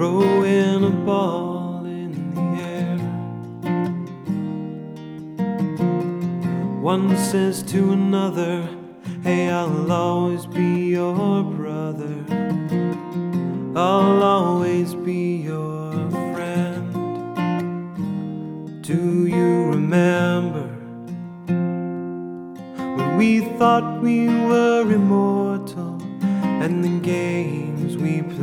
throwing a ball in the air. One says to another, hey, I'll always be your brother, I'll always be your friend. Do you remember when we thought we were immortal, and the games we played